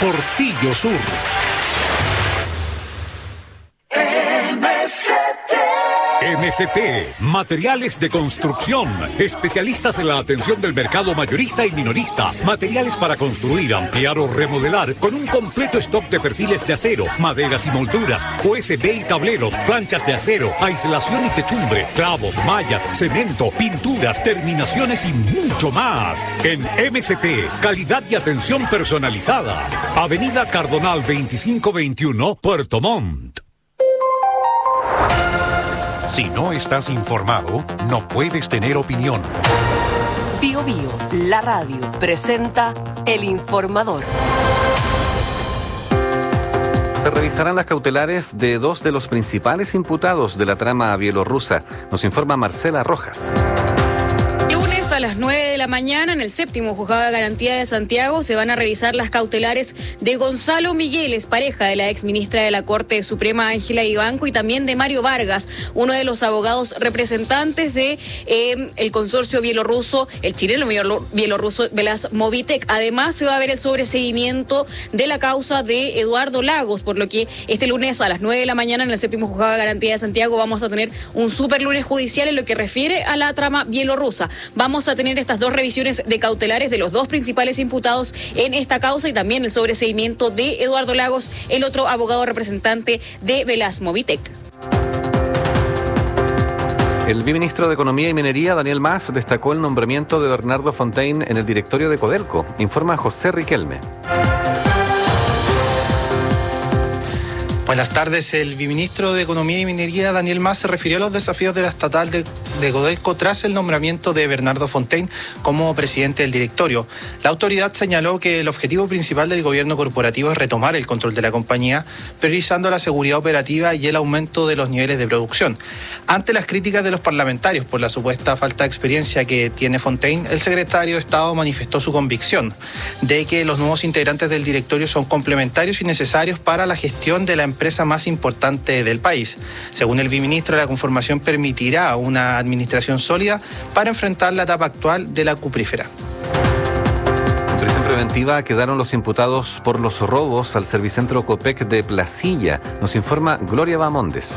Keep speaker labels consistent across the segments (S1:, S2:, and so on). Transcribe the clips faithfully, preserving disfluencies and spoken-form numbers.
S1: Portillo Sur. M S T, Materiales de Construcción, especialistas en la atención del mercado mayorista y minorista, materiales para construir, ampliar o remodelar, con un completo stock de perfiles de acero, maderas y molduras, U S B y tableros, planchas de acero, aislación y techumbre, clavos, mallas, cemento, pinturas, terminaciones y mucho más. En M S T, calidad y atención personalizada. Avenida Cardonal veinticinco veintiuno, Puerto Montt.
S2: Si no estás informado, no puedes tener opinión.
S3: Bio Bio, la radio, presenta El Informador.
S4: Se revisarán las cautelares de dos de los principales imputados de la trama bielorrusa. Nos informa Marcela Rojas.
S5: A las nueve de la mañana, en el séptimo juzgado de garantía de Santiago, se van a revisar las cautelares de Gonzalo Migueles, pareja de la exministra de la Corte Suprema Ángela Ivanco, y también de Mario Vargas, uno de los abogados representantes de eh, el consorcio bielorruso, el chileno bielorruso Velasmovitec. Además, se va a ver el sobreseguimiento de la causa de Eduardo Lagos, por lo que este lunes a las nueve de la mañana, en el séptimo juzgado de garantía de Santiago, vamos a tener un super lunes judicial en lo que refiere a la trama bielorrusa. Vamos a tener estas dos revisiones de cautelares de los dos principales imputados en esta causa y también el sobreseguimiento de Eduardo Lagos, el otro abogado representante de Velasmovitec.
S4: El viceministro de Economía y Minería, Daniel Mas, destacó el nombramiento de Bernardo Fontaine en el directorio de Codelco. Informa José Riquelme.
S6: Buenas tardes. El viceministro de Economía y Minería, Daniel Mas, se refirió a los desafíos de la estatal de, de Codelco tras el nombramiento de Bernardo Fontaine como presidente del directorio. La autoridad señaló que el objetivo principal del gobierno corporativo es retomar el control de la compañía, priorizando la seguridad operativa y el aumento de los niveles de producción. Ante las críticas de los parlamentarios por la supuesta falta de experiencia que tiene Fontaine, el secretario de Estado manifestó su convicción de que los nuevos integrantes del directorio son complementarios y necesarios para la gestión de la empresa más importante del país. Según el viceministro, la conformación permitirá una administración sólida para enfrentar la etapa actual de la cuprífera.
S4: En prisión preventiva quedaron los imputados por los robos al Servicentro Copec de Placilla. Nos informa Gloria Bamondes.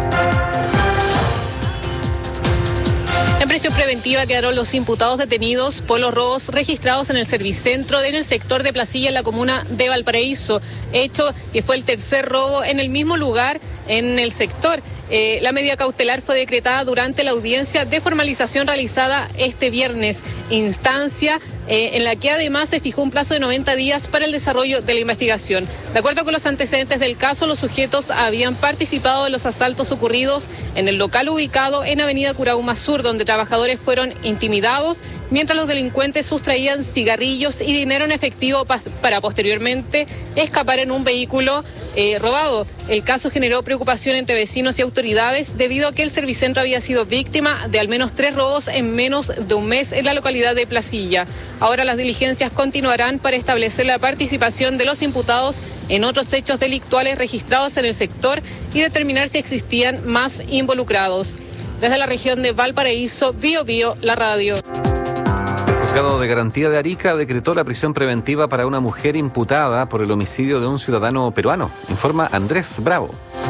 S7: En prisión preventiva quedaron los imputados detenidos por los robos registrados en el Servicentro en el sector de Placilla, en la comuna de Valparaíso, hecho que fue el tercer robo en el mismo lugar en el sector. Eh, la medida cautelar fue decretada durante la audiencia de formalización realizada este viernes, instancia eh, en la que además se fijó un plazo de noventa días para el desarrollo de la investigación. De acuerdo con los antecedentes del caso, los sujetos habían participado de los asaltos ocurridos en el local ubicado en Avenida Curauma Sur, donde trabajadores fueron intimidados, mientras los delincuentes sustraían cigarrillos y dinero en efectivo pa- para posteriormente escapar en un vehículo eh, robado. El caso generó preocupación entre vecinos y autoridades debido a que el Servicentro había sido víctima de al menos tres robos en menos de un mes en la localidad de Placilla. Ahora las diligencias continuarán para establecer la participación de los imputados en otros hechos delictuales registrados en el sector y determinar si existían más involucrados. Desde la región de Valparaíso, Bio Bio, la radio.
S4: El juzgado de garantía de Arica decretó la prisión preventiva para una mujer imputada por el homicidio de un ciudadano peruano. Informa Andrés Bravo.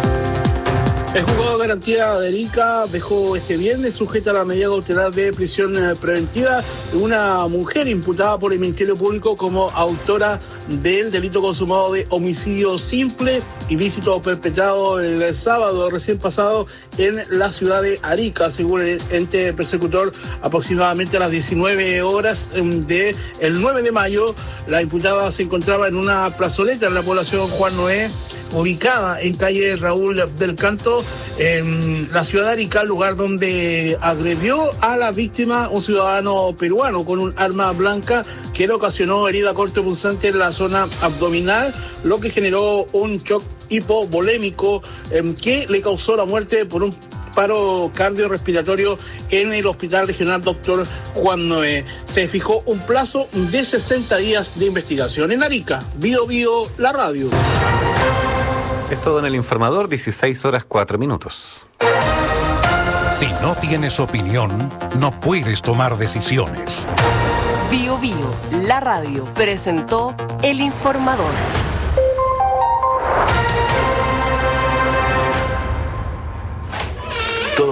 S8: El juzgado de garantía de Arica dejó este viernes sujeta a la medida cautelar de prisión preventiva una mujer imputada por el Ministerio Público como autora del delito consumado de homicidio simple, ilícito perpetrado el sábado recién pasado en la ciudad de Arica. Según el ente persecutor, aproximadamente a las diecinueve horas del nueve de mayo, la imputada se encontraba en una plazoleta en la población Juan Noé, ubicada en calle Raúl del Canto, en la ciudad de Arica, lugar donde agredió a la víctima un ciudadano peruano con un arma blanca que le ocasionó herida cortopunzante en la zona abdominal, lo que generó un shock hipovolémico eh, que le causó la muerte por un paro cardiorrespiratorio en el Hospital Regional Doctor Juan Noé. Se fijó un plazo de sesenta días de investigación. En Arica, Bio Bio, la radio.
S4: Es todo en El Informador, dieciséis horas cuatro minutos.
S2: Si no tienes opinión, no puedes tomar decisiones.
S3: Bio Bio, la radio, presentó El Informador.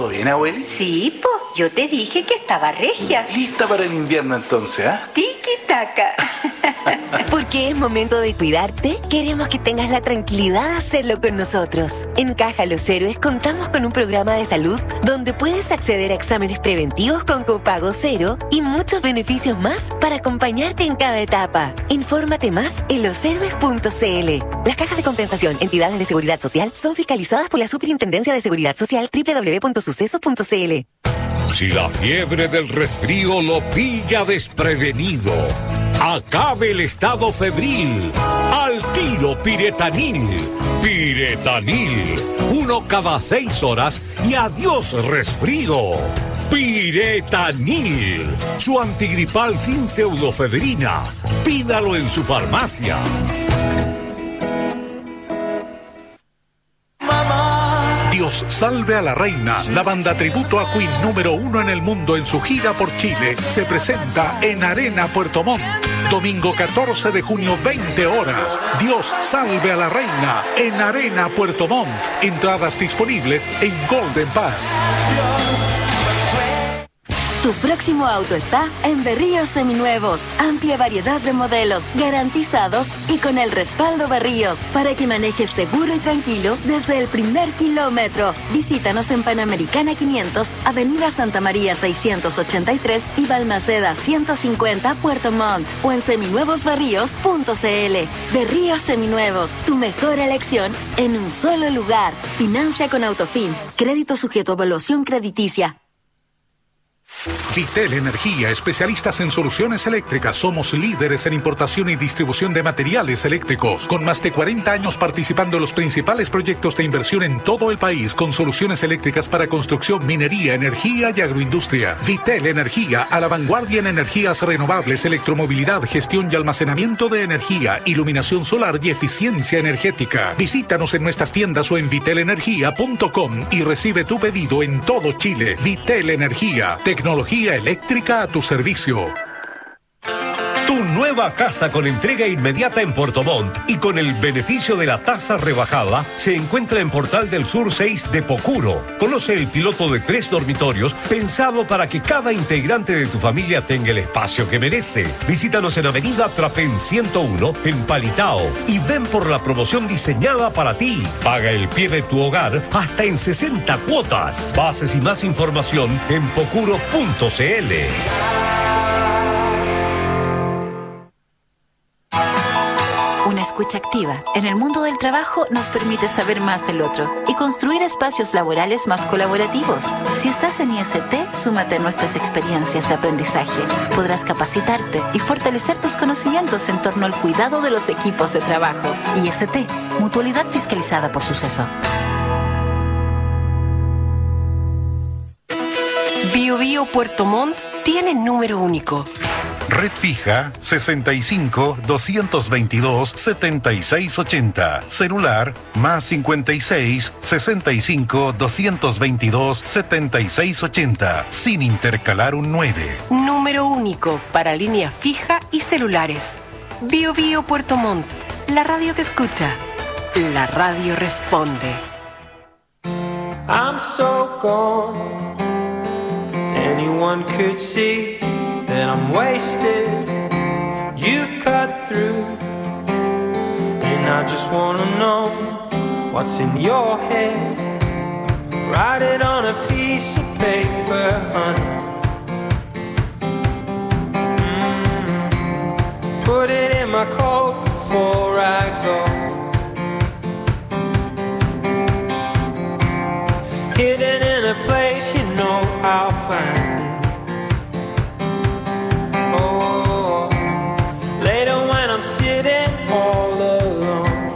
S9: bien, abueli?
S10: Sí, po, yo te dije que estaba regia.
S9: Lista para el invierno entonces, ¿ah? ¿eh?
S10: Tiki-taka.
S11: Porque es momento de cuidarte, queremos que tengas la tranquilidad de hacerlo con nosotros. En Caja Los Héroes contamos con un programa de salud donde puedes acceder a exámenes preventivos con copago cero y muchos beneficios más para acompañarte en cada etapa. Infórmate más en los héroes punto c l. Las cajas de compensación, entidades de seguridad social, son fiscalizadas por la Superintendencia de Seguridad Social doble u doble u doble u punto suceso punto c l.
S1: Si la fiebre del resfrío lo pilla desprevenido, acabe el estado febril. Al tiro Piretanil. Piretanil. Uno cada seis horas y adiós resfrío. Piretanil. Su antigripal sin pseudofebrina. Pídalo en su farmacia.
S12: Dios salve a la reina, la banda tributo a Queen número uno en el mundo en su gira por Chile, se presenta en Arena Puerto Montt. Domingo catorce de junio, veinte horas. Dios salve a la reina en Arena Puerto Montt. Entradas disponibles en Golden Pass.
S13: Tu próximo auto está en Berríos Seminuevos. Amplia variedad de modelos, garantizados y con el respaldo Berríos, para que manejes seguro y tranquilo desde el primer kilómetro. Visítanos en Panamericana quinientos, Avenida Santa María seiscientos ochenta y tres y Balmaceda ciento cincuenta, Puerto Montt, o en seminuevos berríos punto c l. Berríos Seminuevos, tu mejor elección en un solo lugar. Financia con Autofin. Crédito sujeto a evaluación crediticia.
S12: Vitel Energía, especialistas en soluciones eléctricas. Somos líderes en importación y distribución de materiales eléctricos, con más de cuarenta años participando en los principales proyectos de inversión en todo el país, con soluciones eléctricas para construcción, minería, energía y agroindustria. Vitel Energía, a la vanguardia en energías renovables, electromovilidad, gestión y almacenamiento de energía, iluminación solar y eficiencia energética. Visítanos en nuestras tiendas o en vitel energía punto com y recibe tu pedido en todo Chile. Vitel Energía, tecnología eléctrica a tu servicio.
S14: Tu nueva casa con entrega inmediata en Puerto Montt y con el beneficio de la tasa rebajada se encuentra en Portal del Sur seis de Pocuro. Conoce el piloto de tres dormitorios pensado para que cada integrante de tu familia tenga el espacio que merece. Visítanos en Avenida Trapén ciento uno en Palitao y ven por la promoción diseñada para ti. Paga el pie de tu hogar hasta en sesenta cuotas. Bases y más información en pocuro punto c l.
S15: Una escucha activa en el mundo del trabajo nos permite saber más del otro y construir espacios laborales más colaborativos. Si estás en I S T, súmate a nuestras experiencias de aprendizaje. Podrás capacitarte y fortalecer tus conocimientos en torno al cuidado de los equipos de trabajo. I S T, mutualidad fiscalizada por Suceso.
S3: Bio Bio Puerto Montt tiene número único.
S12: Red fija sesenta y cinco, doscientos veintidós, setenta y seis ochenta. Celular más cincuenta y seis, sesenta y cinco, doscientos veintidós, setenta y seis ochenta. Sin intercalar un nueve.
S3: Número único para línea fija y celulares. Bio Bio Puerto Montt. La radio te escucha. La radio responde.
S16: I'm so gone. Anyone could see that I'm wasted. You cut through, and I just wanna know what's in your head. Write it on a piece of paper, honey. Mm. Put it in my coat before I go. Hidden in a place you know I'll find it. Sitting all alone.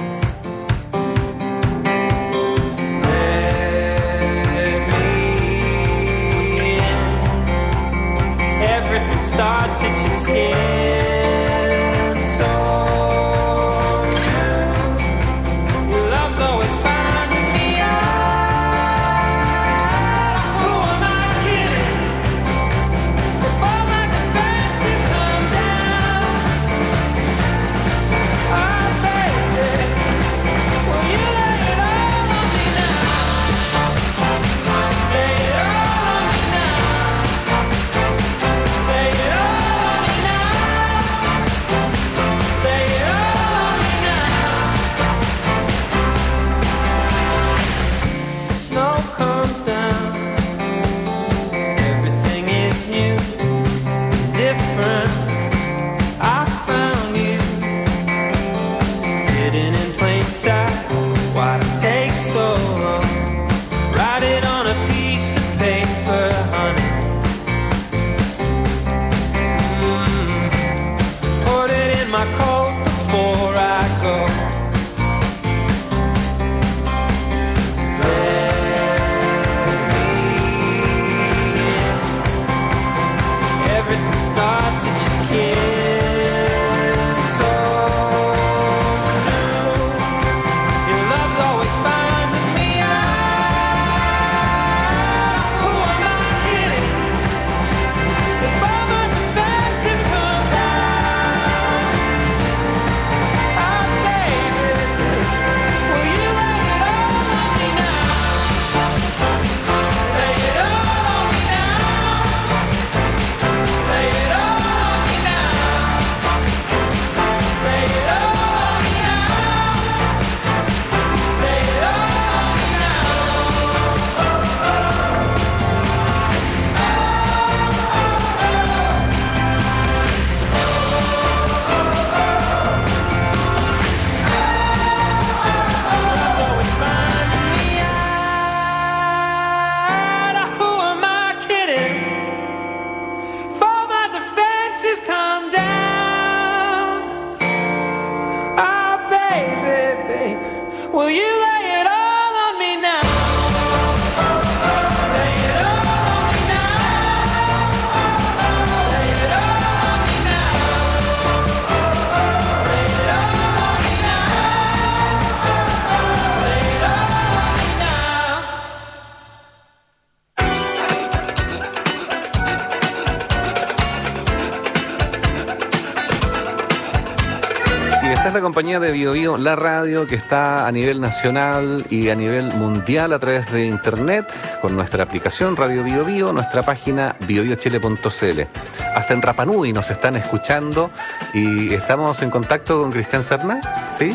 S16: Let me in. Everything starts at your skin. So hidden in plain sight. Why'd it take so long? Write it on a piece of paper, honey. Mm. Put it in my coat before I go. Everything starts at your skin, so new. Your love's always finding me out. Who am I kidding? If all my defenses come down, oh baby, will you lay it all on me now? Lay it all on me now. Lay it all on me now. Lay it all on me now. Lay it all on me now. Love's always finding me out. Who am I kidding? For my defenses come down. Oh, baby, baby, will you lay it all on me now? Lay it all on me now. Lay it all on me now. Lay it all on me now. Lay it all on me now.
S4: Sí, esta es la compañía de Bio Bio, la radio que está a nivel nacional y a nivel mundial a través de internet con nuestra aplicación Radio Bio Bio, nuestra página bio bio chile punto c l. Hasta en Rapa Nui nos están escuchando y estamos en contacto con Cristian Serna, ¿sí?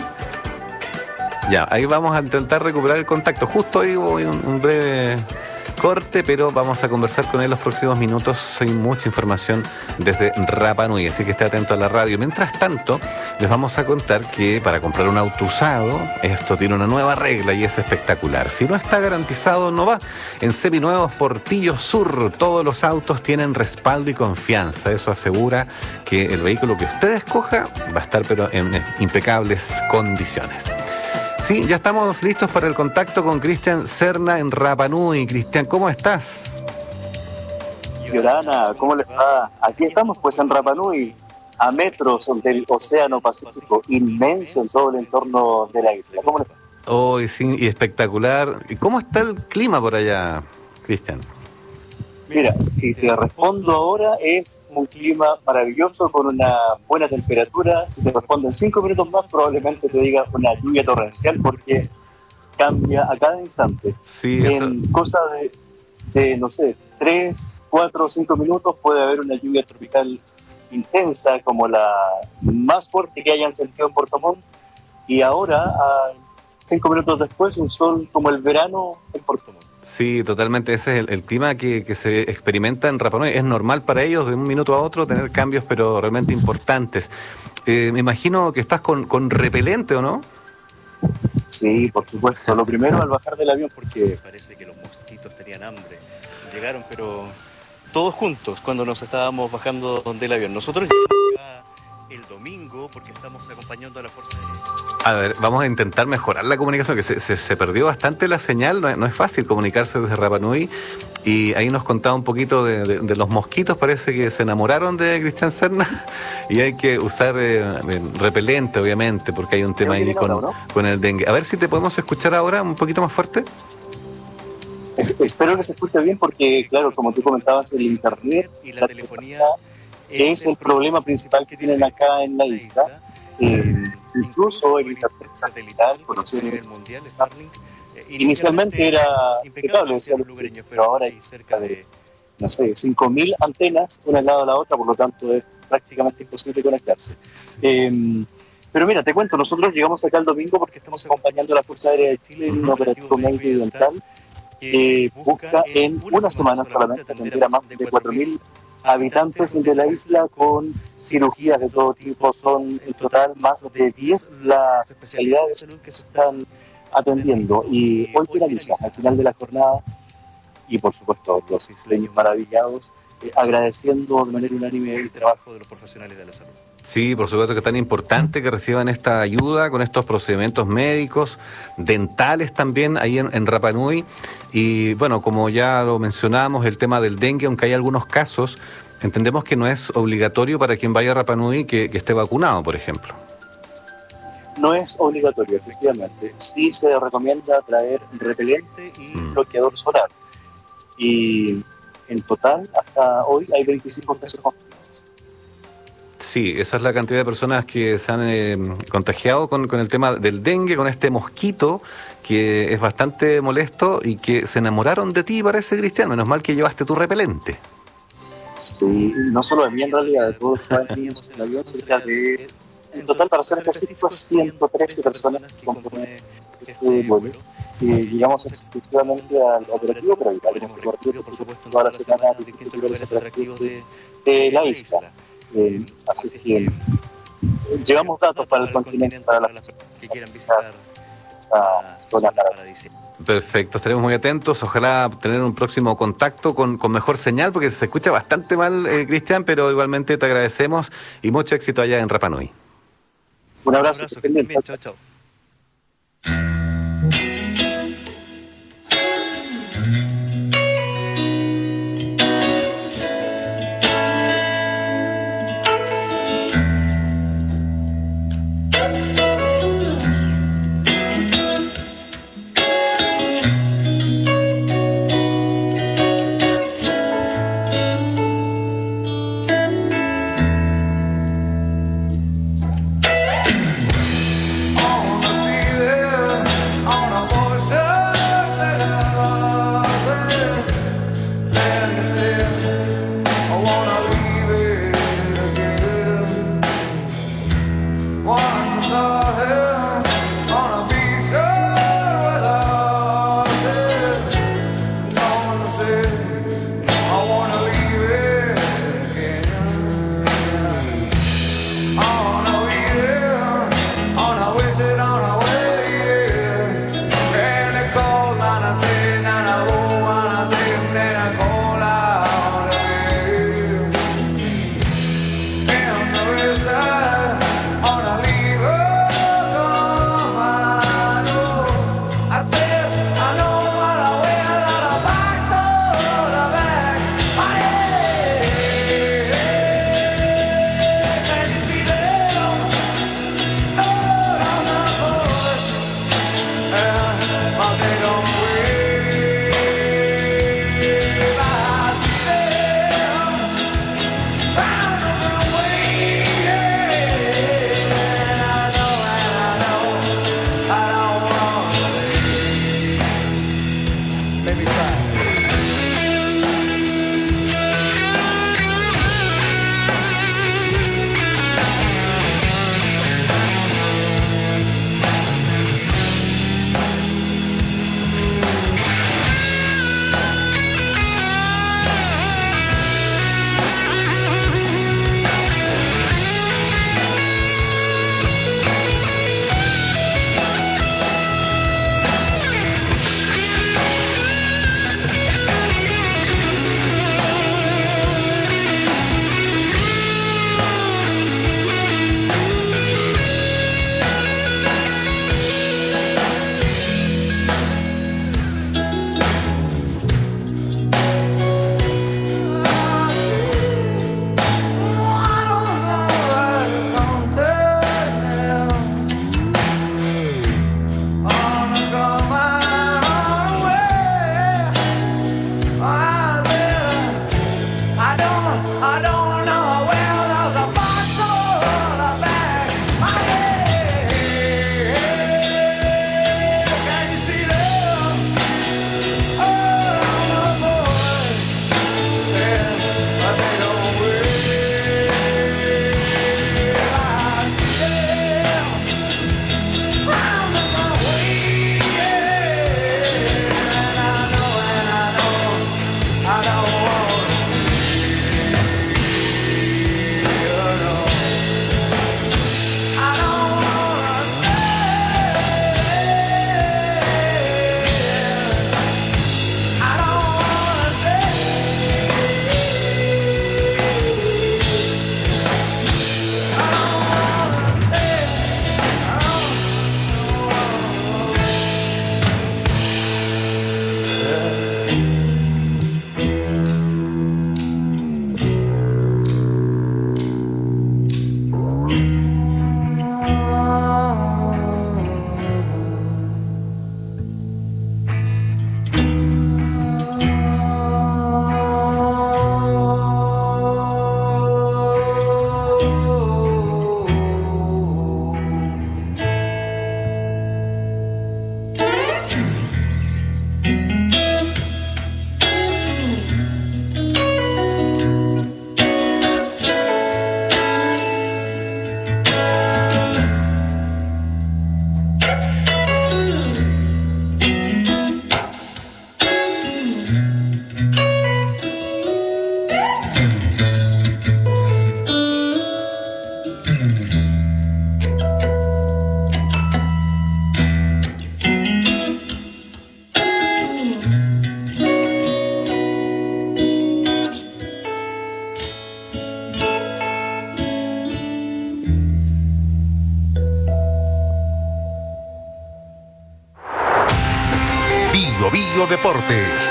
S4: Ya, ahí vamos a intentar recuperar el contacto. Justo ahí hubo un, un breve corte, pero vamos a conversar con él los próximos minutos. Hay mucha información desde Rapa Nui, así que esté atento a la radio. Mientras tanto, les vamos a contar que para comprar un auto usado, esto tiene una nueva regla y es espectacular. Si no está garantizado, no va. En Seminuevos Portillo Sur, todos los autos tienen respaldo y confianza. Eso asegura que el vehículo que usted escoja va a estar pero en impecables condiciones. Sí, ya estamos listos para el contacto con Cristian Serna en Rapa Nui. Cristian, ¿cómo estás?
S17: Yorana, ¿cómo les va? Aquí estamos pues en Rapa Nui, a metros del Océano Pacífico, inmenso en todo el entorno de la isla. ¿Cómo les va?
S4: Oh, sí, y espectacular. ¿Y cómo está el clima por allá, Cristian?
S17: Mira, si te respondo ahora, es un clima maravilloso con una buena temperatura. Si te respondo en cinco minutos más, probablemente te diga una lluvia torrencial porque cambia a cada instante.
S4: Sí, eso...
S17: En cosa de, de, no sé, tres, cuatro o cinco minutos puede haber una lluvia tropical intensa como la más fuerte que hayan sentido en Puerto Montt. Y ahora, a cinco minutos después, un sol como el verano en Puerto Montt.
S4: Sí, totalmente. Ese es el, el clima que, que se experimenta en Rapa Nui. Es normal para ellos de un minuto a otro tener cambios, pero realmente importantes. Eh, me imagino que estás con, con repelente, ¿o no?
S17: Sí, por supuesto. Lo primero al bajar del avión, porque parece que los mosquitos tenían hambre. Llegaron, pero todos juntos cuando nos estábamos bajando del avión. Nosotros llegamos el domingo porque estamos acompañando a la Fuerza Aérea.
S4: A ver, vamos a intentar mejorar la comunicación, que se, se, se perdió bastante la señal, no, no es fácil comunicarse desde Rapa Nui, y ahí nos contaba un poquito de, de, de los mosquitos, parece que se enamoraron de Cristian Serna, y hay que usar eh, repelente, obviamente, porque hay un tema ahí con, ahora, ¿no? con el dengue. A ver si te podemos escuchar ahora un poquito más fuerte.
S17: Espero que se escuche bien, porque, claro, como tú comentabas, el internet y la, la telefonía es el problema principal que tienen acá en la isla. Eh, incluso el internet satelital conocido a nivel mundial, Starlink, eh, inicialmente era impecable, decía los lugareños, pero ahora hay cerca de, no sé, cinco mil antenas una al lado de la otra, por lo tanto es prácticamente imposible conectarse. Eh, pero mira, te cuento, nosotros llegamos acá el domingo porque estamos acompañando a la Fuerza Aérea de Chile en un operativo médico y dental que busca en una semana solamente atender a más de cuatro mil habitantes de la isla con cirugías de todo tipo. Son en total más de diez las especialidades de salud que se están atendiendo. Y hoy finaliza, al final de la jornada, y por supuesto los isleños maravillados, eh, agradeciendo de manera unánime el trabajo de los profesionales de la salud.
S4: Sí, por supuesto que es tan importante que reciban esta ayuda con estos procedimientos médicos, dentales también ahí en, en Rapa Nui. Y bueno, como ya lo mencionábamos, el tema del dengue, aunque hay algunos casos, entendemos que no es obligatorio para quien vaya a Rapa Nui que, que esté vacunado, por ejemplo.
S17: No es obligatorio, efectivamente. Sí se recomienda traer repelente y mm. bloqueador solar. Y en total, hasta hoy, hay veinticinco casos confirmados.
S4: Sí, esa es la cantidad de personas que se han eh, contagiado con, con el tema del dengue, con este mosquito que es bastante molesto y que se enamoraron de ti, parece, Cristian. Menos mal que llevaste tu repelente.
S17: Sí, no solo de mí en realidad, de todos los niños en el avión, cerca de, en total, para ser específicos, ciento trece personas que componen este vuelo. Eh, llegamos exclusivamente al operativo, pero ahí tenemos recorrido, por supuesto, toda la semana de distintos lugares atractivos de, de la isla. Eh, así que eh, llevamos datos para el continente, para las personas que quieran visitar la zona paradisíaca.
S4: Perfecto, estaremos muy atentos. Ojalá tener un próximo contacto con, con mejor señal, porque se escucha bastante mal, eh, Cristian, pero igualmente te agradecemos y mucho éxito allá en Rapa Nui.
S17: Un abrazo, un abrazo que estén bien.
S4: Chao, chao.
S16: Oh
S12: Bio Bio Deportes.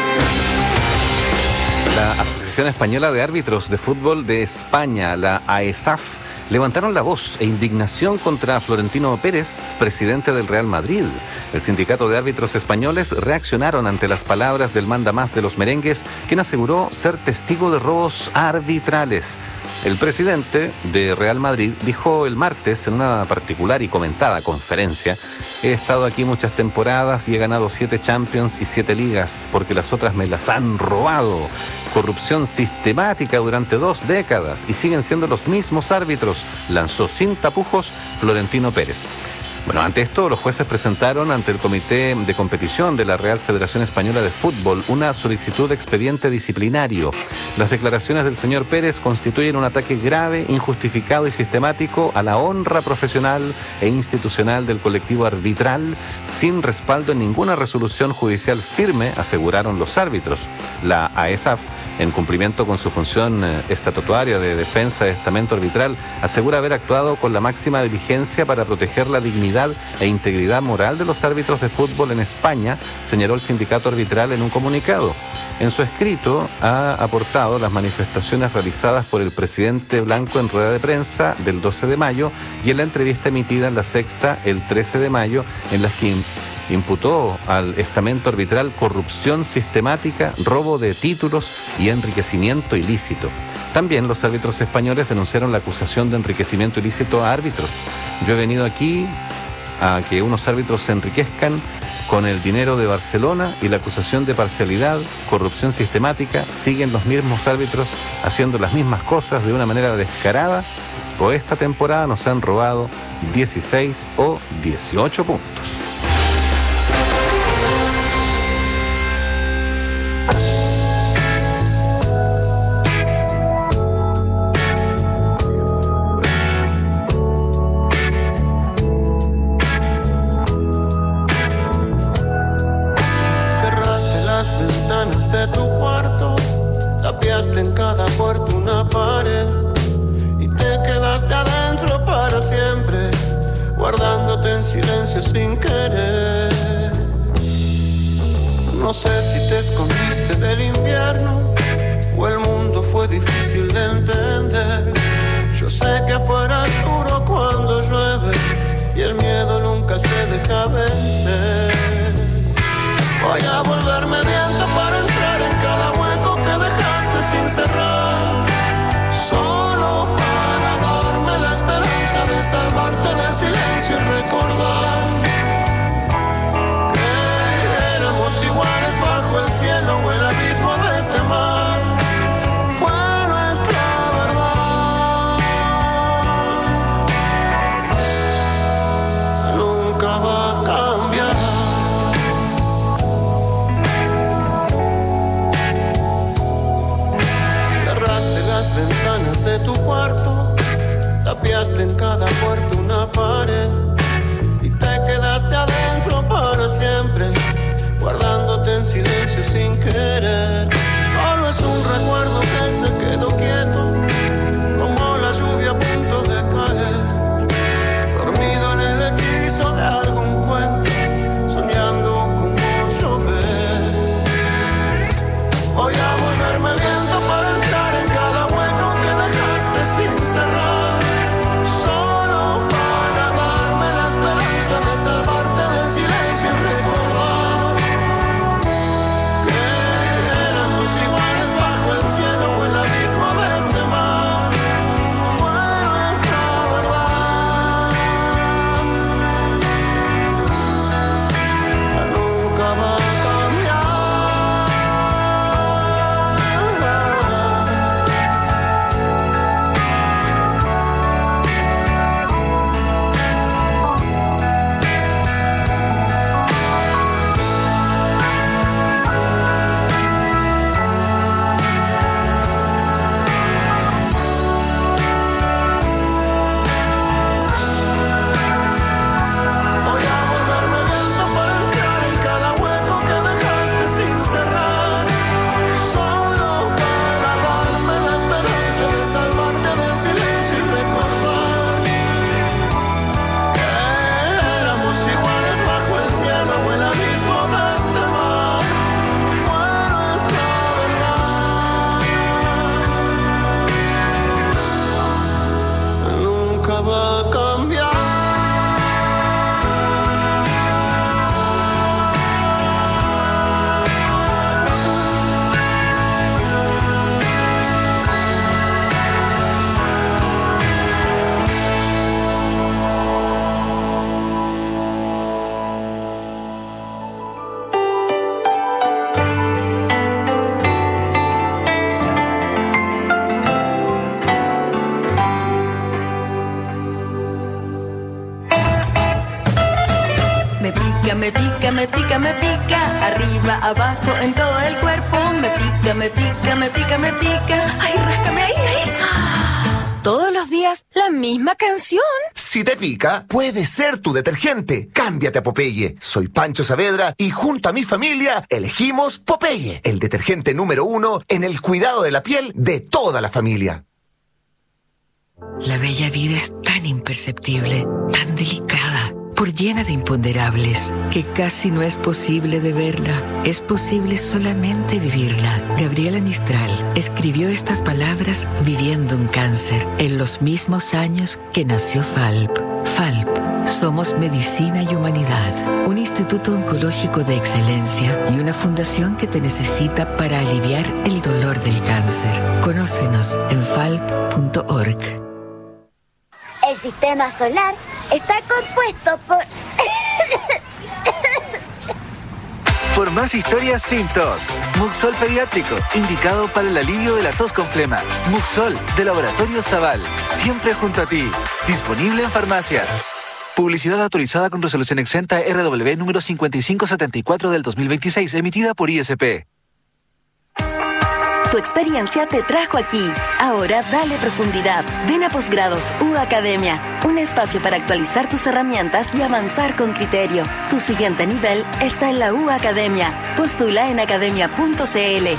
S4: La Asociación Española de Árbitros de Fútbol de España, la A E S A F, levantaron la voz e indignación contra Florentino Pérez, presidente del Real Madrid. El sindicato de árbitros españoles reaccionaron ante las palabras del mandamás de los merengues, quien aseguró ser testigo de robos arbitrales. El presidente de Real Madrid dijo el martes en una particular y comentada conferencia: he estado aquí muchas temporadas y he ganado siete Champions y siete ligas, porque las otras me las han robado. Corrupción sistemática durante dos décadas y siguen siendo los mismos árbitros, lanzó sin tapujos Florentino Pérez. Bueno, ante esto, los jueces presentaron ante el Comité de Competición de la Real Federación Española de Fútbol una solicitud de expediente disciplinario. Las declaraciones del señor Pérez constituyen un ataque grave, injustificado y sistemático a la honra profesional e institucional del colectivo arbitral, sin respaldo en ninguna resolución judicial firme, aseguraron los árbitros. La A E S A F, en cumplimiento con su función estatutaria de defensa de estamento arbitral, asegura haber actuado con la máxima diligencia para proteger la dignidad e integridad moral de los árbitros de fútbol en España, señaló el sindicato arbitral en un comunicado. En su escrito ha aportado las manifestaciones realizadas por el presidente Blanco en rueda de prensa del doce de mayo y en la entrevista emitida en La Sexta el trece de mayo, en las que imputó al estamento arbitral corrupción sistemática, robo de títulos y enriquecimiento ilícito. También los árbitros españoles denunciaron la acusación de enriquecimiento ilícito a árbitros. Yo he venido aquí a que unos árbitros se enriquezcan con el dinero de Barcelona, y la acusación de parcialidad, corrupción sistemática. Siguen los mismos árbitros haciendo las mismas cosas de una manera descarada, o esta temporada nos han robado dieciséis o dieciocho puntos.
S18: En cada puerta una pared y te quedaste adentro para siempre, guardándote en silencio sin querer. No sé si te escondiste del invierno o el mundo fue difícil de entender. Yo sé que afuera es duro cuando llueve y el miedo nunca se deja vencer. Voy a volverme viento para entrar en cada hueco que dejaste sin cerrar, solo para darme la esperanza de salvarte del silencio y recordar que éramos iguales bajo el cielo o el abismo de este mar. Fue nuestra verdad.
S13: pica, me pica, me pica, me pica. Arriba, abajo, en todo el cuerpo. Me pica, me pica, me pica, me pica. Ay, ráscame ahí, ahí. Todos los días, la misma canción.
S19: Si te pica, puede ser tu detergente. Cámbiate a Popeye. Soy Pancho Saavedra y junto a mi familia elegimos Popeye, el detergente número uno en el cuidado de la piel de toda la familia.
S20: La bella vida es tan imperceptible, tan delicada, por llena de imponderables, que casi no es posible de verla. Es posible solamente vivirla. Gabriela Mistral escribió estas palabras viviendo un cáncer en los mismos años que nació Falp. Falp. Somos Medicina y Humanidad, un instituto oncológico de excelencia y una fundación que te necesita para aliviar el dolor del cáncer. Conócenos en falp punto org.
S21: El sistema solar está compuesto por...
S22: Por más historias sin tos. Muxol Pediátrico, indicado para el alivio de la tos con flema. Muxol, de Laboratorio Zaval, siempre junto a ti. Disponible en farmacias. Publicidad autorizada con resolución exenta R W número cincuenta y cinco setenta y cuatro del dos mil veintiséis, emitida por I S P.
S13: Tu experiencia te trajo aquí. Ahora dale profundidad. Ven a Posgrados U Academia, un espacio para actualizar tus herramientas y avanzar con criterio. Tu siguiente nivel está en la U Academia. Postula en academia punto c l.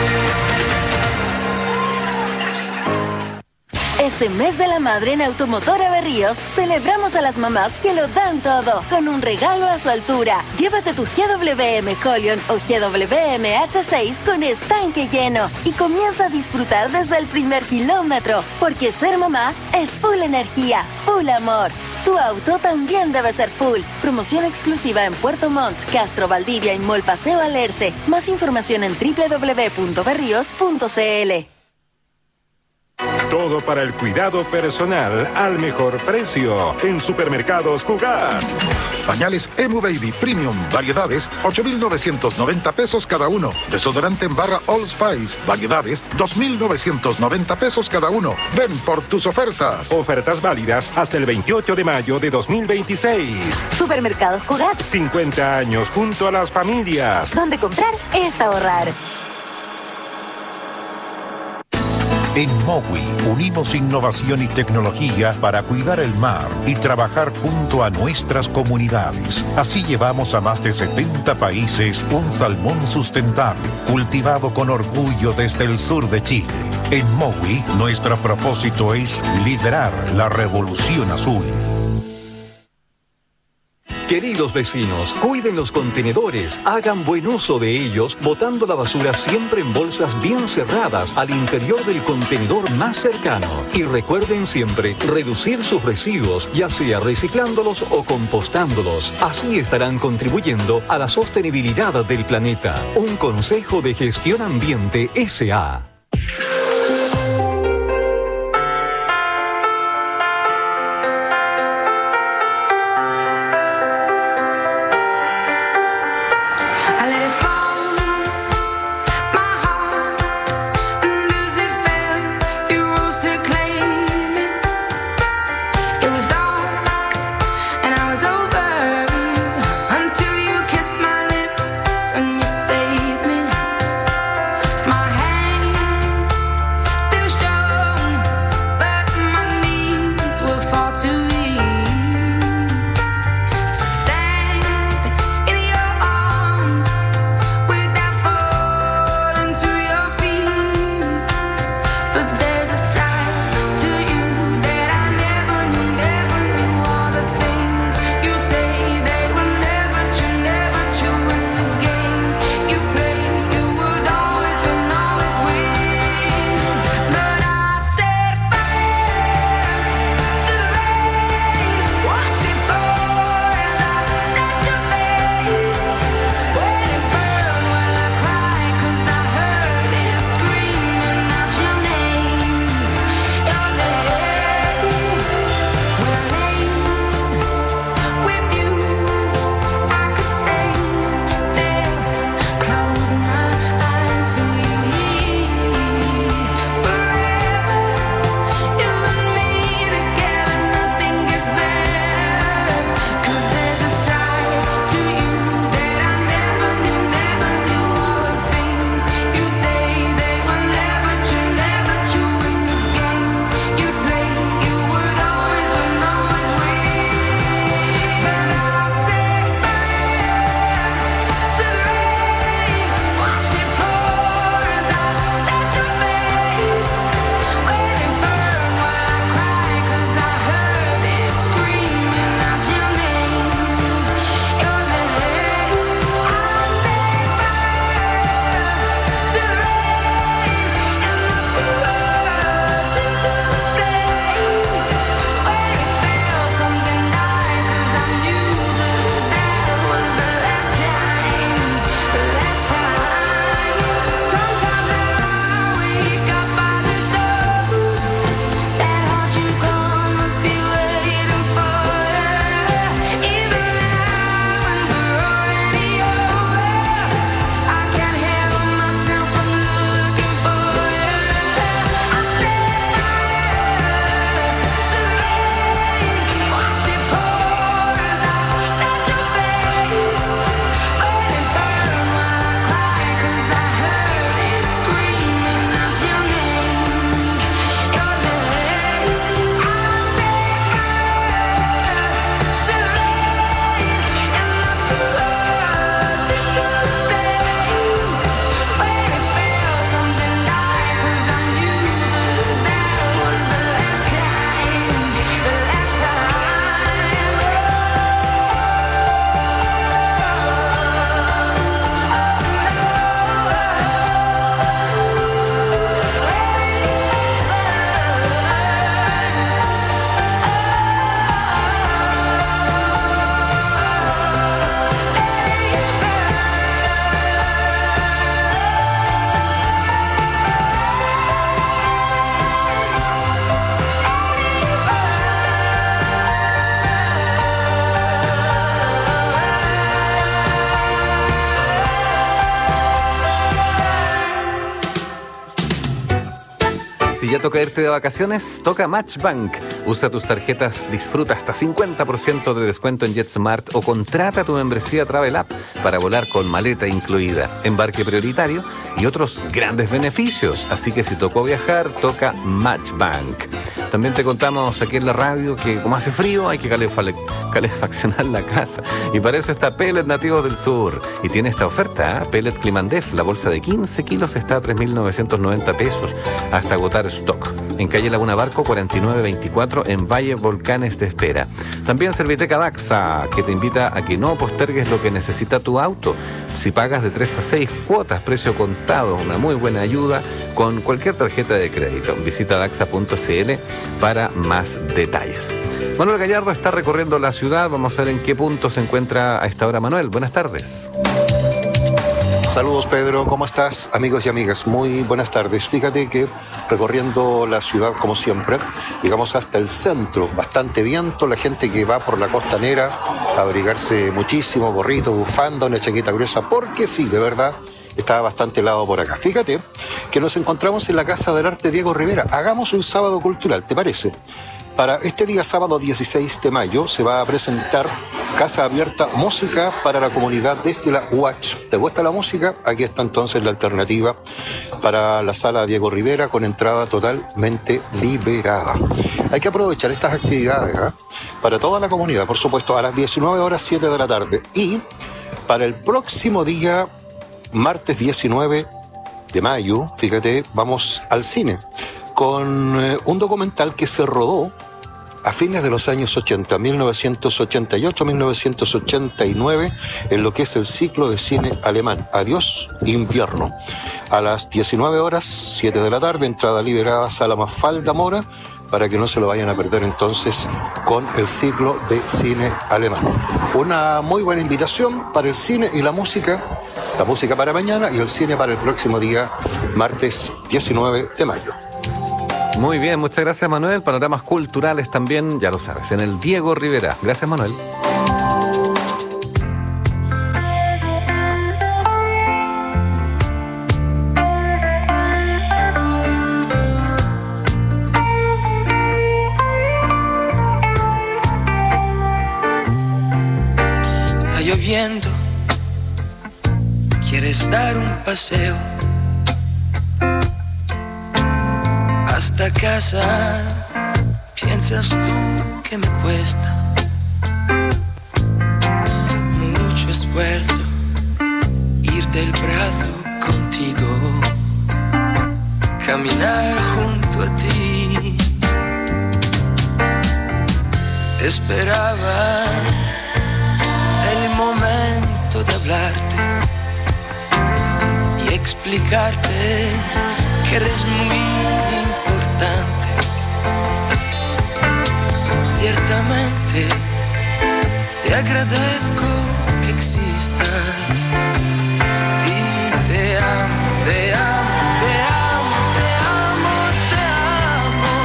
S13: Este mes de la madre en Automotora Berríos celebramos a las mamás que lo dan todo con un regalo a su altura. Llévate tu G W M Holion o G W M H seis con estanque lleno y comienza a disfrutar desde el primer kilómetro, porque ser mamá es full energía, full amor. Tu auto también debe ser full. Promoción exclusiva en Puerto Montt, Castro, Valdivia y Mall Paseo Alerce. Más información en w w w punto berrios punto c l.
S23: Todo para el cuidado personal al mejor precio en Supermercados Cugat.
S24: Pañales Emu Baby Premium, variedades, ocho mil novecientos noventa pesos cada uno. Desodorante en barra All Spice, variedades, dos mil novecientos noventa pesos cada uno. Ven por tus ofertas.
S23: Ofertas válidas hasta el veintiocho de mayo de dos mil veintiséis.
S13: Supermercados Cugat.
S23: cincuenta años junto a las familias.
S13: Donde comprar es ahorrar.
S2: En Mowi unimos innovación y tecnología para cuidar el mar y trabajar junto a nuestras comunidades. Así llevamos a más de setenta países un salmón sustentable, cultivado con orgullo desde el sur de Chile. En Mowi, nuestro propósito es liderar la revolución azul.
S25: Queridos vecinos, cuiden los contenedores, hagan buen uso de ellos, botando la basura siempre en bolsas bien cerradas al interior del contenedor más cercano. Y recuerden siempre reducir sus residuos, ya sea reciclándolos o compostándolos. Así estarán contribuyendo a la sostenibilidad del planeta. Un consejo de Gestión Ambiente S A
S16: My hand
S4: ¿Ya toca irte de vacaciones? Toca Matchbank. Usa tus tarjetas, disfruta hasta cincuenta por ciento de descuento en JetSmart o contrata tu membresía Travel App para volar con maleta incluida, embarque prioritario y otros grandes beneficios. Así que si tocó viajar, toca Matchbank. También te contamos aquí en la radio que como hace frío hay que calefale- calefaccionar la casa. Y para eso está Pellet Nativos del Sur. Y tiene esta oferta, ¿eh? Pellet Climandef, la bolsa de quince kilos está a tres mil novecientos noventa pesos hasta agotar stock. En calle Laguna Barco cuarenta y nueve veinticuatro en Valle Volcanes de Espera. También Serviteca Daxa, que te invita a que no postergues lo que necesita tu auto. Si pagas de tres a seis cuotas, precio contado, una muy buena ayuda con cualquier tarjeta de crédito. Visita daxa punto c l para más detalles. Manuel Gallardo está recorriendo la ciudad. Vamos a ver en qué punto se encuentra a esta hora Manuel. Buenas tardes.
S5: Saludos, Pedro, ¿cómo estás? Amigos y amigas, muy buenas tardes. Fíjate que recorriendo la ciudad como siempre, llegamos hasta el centro, bastante viento, la gente que va por la costanera a abrigarse muchísimo, gorrito, bufanda, una chaqueta gruesa, porque sí, de verdad, está bastante helado por acá. Fíjate que nos encontramos en la Casa del Arte Diego Rivera. Hagamos un sábado cultural, ¿te parece? Para este día sábado dieciséis de mayo se va a presentar Casa Abierta, música para la comunidad desde la U A C H. ¿Te gusta la música? Aquí está entonces la alternativa para la sala Diego Rivera con entrada totalmente liberada. Hay que aprovechar estas actividades, ¿eh? Para toda la comunidad, por supuesto, a las diecinueve horas siete de la tarde. Y para el próximo día, martes diecinueve de mayo, fíjate, vamos al cine con eh, un documental que se rodó a fines de los años ochenta, mil novecientos ochenta y ocho a mil novecientos ochenta y nueve, en lo que es el ciclo de cine alemán, Adiós, Invierno. A las diecinueve horas, siete de la tarde, entrada liberada, Sala Mafalda Mora, para que no se lo vayan a perder entonces con el ciclo de cine alemán. Una muy buena invitación para el cine y la música, la música para mañana y el cine para el próximo día, martes diecinueve de mayo.
S4: Muy bien, muchas gracias Manuel. Panoramas culturales también, ya lo sabes, en el Diego Rivera. Gracias Manuel.
S6: Está lloviendo, quieres dar un paseo hasta casa, piensas tú que me cuesta mucho esfuerzo ir del brazo contigo, caminar junto a ti. Esperaba el momento de hablarte y explicarte que eres muy importante. Ciertamente te agradezco que existas y te amo, te amo, te amo, te amo, te amo.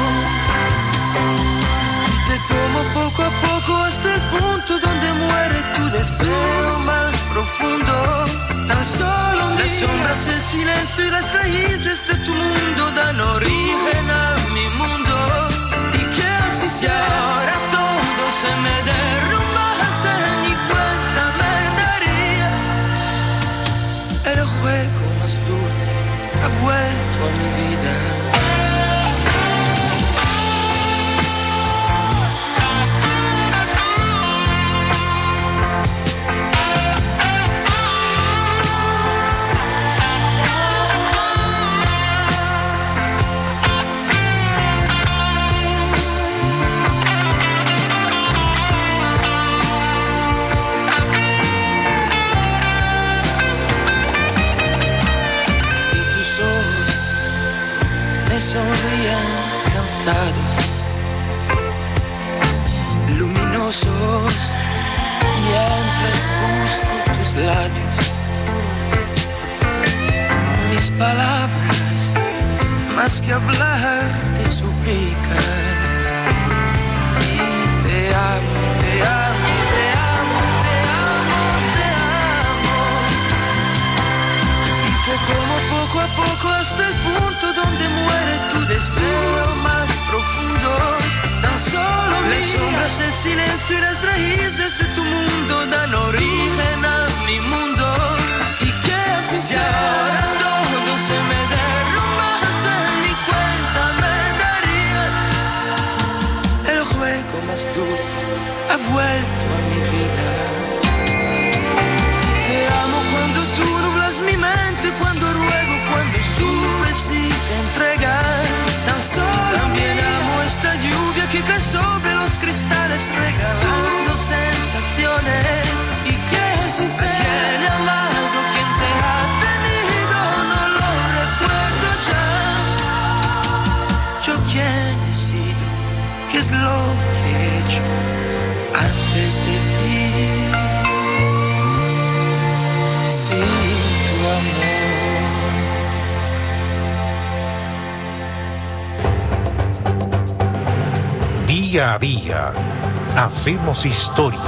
S6: Y te tomo poco a poco hasta el punto donde muere tu deseo más profundo. Tan solo las sombras, el silencio y las raíces de tu mundo dan origen a mi mundo. Y que así sea, ahora todo se me derrumbase, ni cuenta me daría. El juego más dulce ha vuelto a mi vida. Sonrían cansados, luminosos, mientras busco tus labios. Mis palabras, más que hablar, te suplican. Y te amo, te amo, te amo, te amo, te amo. Y te tomo poco a poco hasta el punto donde muere tu deseo sombras, el silencio y las raíces de tu mundo dan origen a mi mundo. ¿Y qué haces si ahora todo se me derrumbase? Ni cuenta me daría. El juego más dulce ha vuelto a mi vida. Te amo cuando tú nublas mi mente, cuando ruego, cuando sufres y te entregas. Tan solo también amo esta lluvia que cae sobre los cristales, regalando sensaciones. ¿Y qué si sé? ¿A quién he amado? ¿Quién te ha tenido? No lo recuerdo ya. Yo quién he sido, qué es lo que he hecho antes de ti. Sin tu amor.
S2: Día a día, hacemos historia.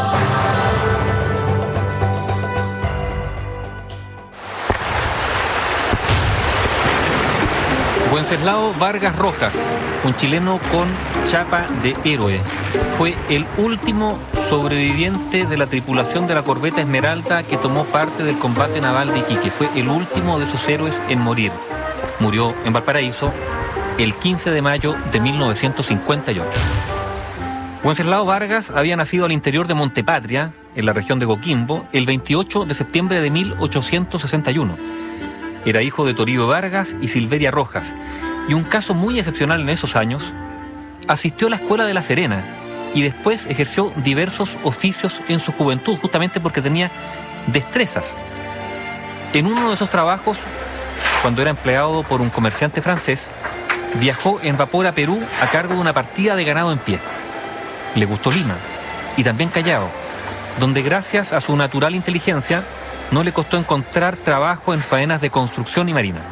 S7: Wenceslao Vargas Rojas, un chileno con chapa de héroe, fue el último sobreviviente de la tripulación de la corbeta Esmeralda que tomó parte del combate naval de Iquique. Fue el último de esos héroes en morir. Murió en Valparaíso el quince de mayo de mil novecientos cincuenta y ocho. Wenceslao Vargas había nacido al interior de Montepatria, en la región de Coquimbo, el veintiocho de septiembre de mil ochocientos sesenta y uno. Era hijo de Toribio Vargas y Silveria Rojas, y un caso muy excepcional en esos años, asistió a la escuela de La Serena y después ejerció diversos oficios en su juventud, justamente porque tenía destrezas. En uno de esos trabajos, cuando era empleado por un comerciante francés, viajó en vapor a Perú a cargo de una partida de ganado en pie. Le gustó Lima y también Callao, donde gracias a su natural inteligencia no le costó encontrar trabajo en faenas de construcción y marina.